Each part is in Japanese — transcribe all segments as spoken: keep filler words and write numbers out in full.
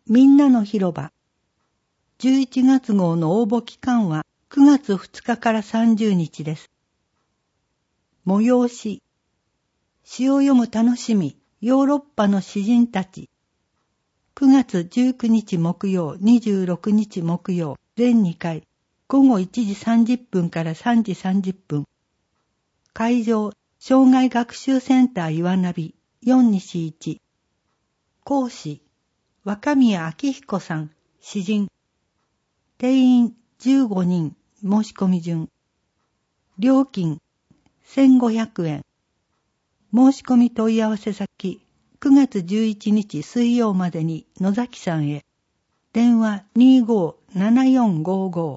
みんなの広場。じゅういちがつ号の応募期間はくがつふつかからさんじゅうにちです。催し。詩を読む楽しみ、ヨーロッパの詩人たち。くがつじゅうくにち木曜、にじゅうろくにち木曜、全にかい、ごごいちじさんじゅっぷんからさんじさんじゅっぷん。会場、障害学習センター岩ナビ、よんにしいち。講師、若宮明彦さん、詩人。定員じゅうごにん、申し込み順。料金、せんごひゃくえん。申し込み問い合わせ先、くがつじゅういちにち水曜までに野崎さんへ。電話 にーごーななよんごーごー。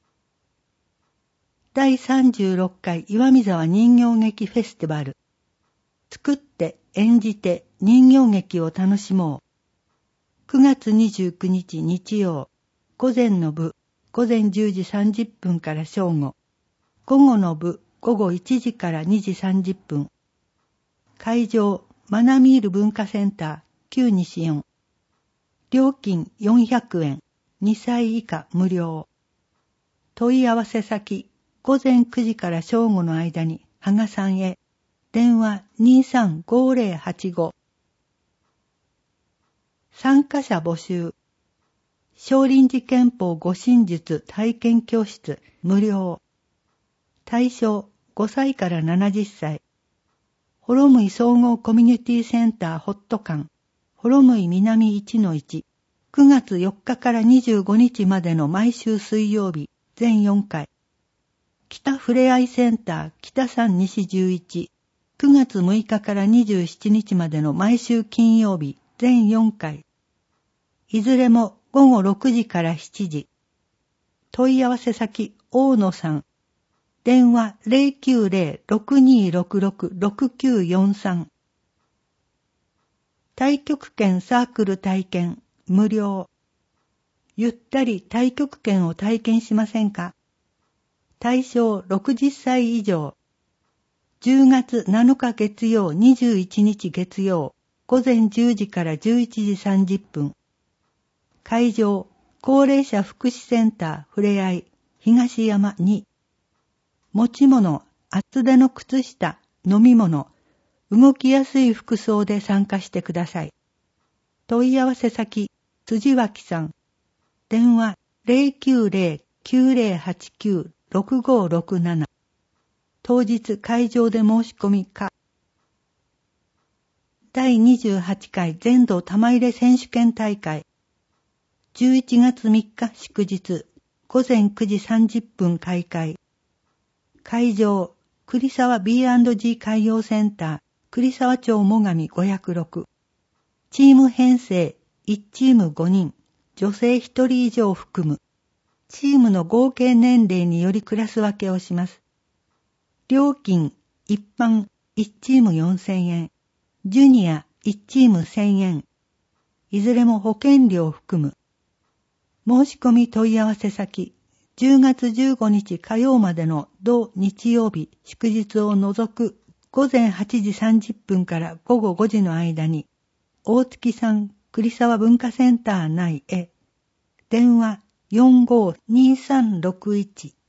だいさんじゅうろっかい岩見沢人形劇フェスティバル。作って演じて人形劇を楽しもう。くがつにじゅうくにち日曜、午前の部、午前じゅうじさんじゅっぷんから正午。午後の部、午後いちじからにじさんじゅっぷん。会場、マナミール文化センター、旧西よん。料金よんひゃくえん、にさい以下無料。問い合わせ先、午前くじから正午の間に、羽賀さんへ。電話 にーさんごーぜろはちご。参加者募集。少林寺拳法護身術体験教室無料。対象ごさいからななじゅっさい。ホロムイ総合コミュニティセンターホット館、ホロムイ南 いちのいち、くがつよっかからにじゅうごにちまでの毎週水曜日、全よんかい。北ふれあいセンター北三西じゅういち、くがつむいかからにじゅうしちにちまでの毎週金曜日、全よんかい。いずれもごごろくじからしちじ。問い合わせ先、大野さん。電話 ゼロきゅうゼロ ろくにーろくろく ろくきゅうよんさん。太極拳サークル体験、無料。ゆったり太極拳を体験しませんか？対象ろくじゅっさい以上。じゅうがつなのか月曜、にじゅういちにち月曜、午前じゅうじからじゅういちじさんじゅっぷん。会場、高齢者福祉センターふれあい、東山に。持ち物、厚手の靴下、飲み物、動きやすい服装で参加してください。問い合わせ先、辻脇さん。電話 ゼロきゅうゼロ きゅうゼロはちきゅう ろくごろくなな。当日会場で申し込みか。だいにじゅうはちかい全道玉入れ選手権大会。じゅういちがつみっか祝日、ごぜんくじさんじゅっぷん開会。会場、栗沢 ビーアンドジー 海洋センター、栗沢町最上ごひゃくろく。チーム編成、いちチームごにん、女性ひとり以上含む。チームの合計年齢によりクラス分けをします。料金、一般いちチームよんせんえん、ジュニアいちチームせんえん。いずれも保険料を含む。申し込み問い合わせ先、じゅうがつじゅうごにち火曜までの同日曜日祝日を除くごぜんはちじさんじゅっぷんからごごごじの間に、大月さん栗沢文化センター内へ。電話 よんごーにーさんろくいち。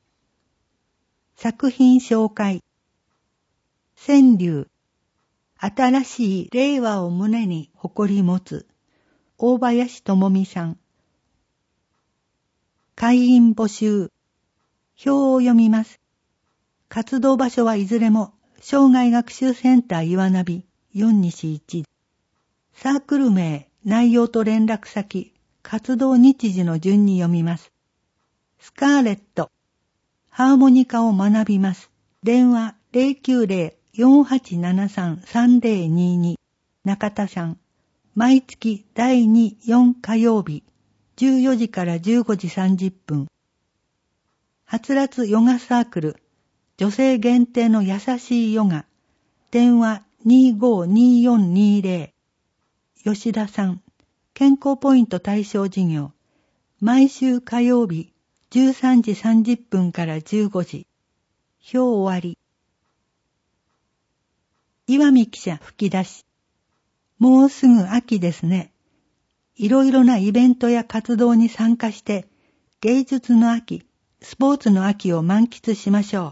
作品紹介。川柳。新しい令和を胸に誇り持つ。大林智美さん。会員募集。表を読みます。活動場所はいずれも、障害学習センター岩ナビよんにしいち。サークル名、内容と連絡先、活動日時の順に読みます。スカーレット。ハーモニカを学びます。電話 ゼロきゅうゼロ よんはちななさん さんゼロにに。中田さん。毎月だいに、よん火曜日。じゅうよじからじゅうごじさんじゅっぷん。はつらつヨガサークル。女性限定の優しいヨガ。電話 にーごーにーよんにーゼロ。吉田さん。健康ポイント対象事業。毎週火曜日じゅうさんじさんじゅっぷんからじゅうごじ。表終わり。岩見記者吹き出し。もうすぐ秋ですね。 いろいろなイベントや活動に参加して、芸術の秋、スポーツの秋を満喫しましょ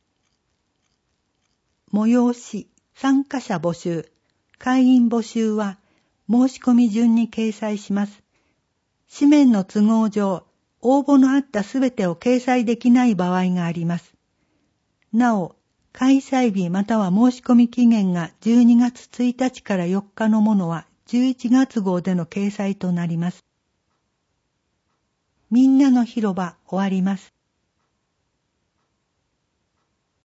う。催し、参加者募集、会員募集は申し込み順に掲載します。紙面の都合上、応募のあったすべてを掲載できない場合があります。なお、開催日または申し込み期限がじゅうにがつついたちからよっかのものはじゅういちがつ号での掲載となります。みんなの広場終わります。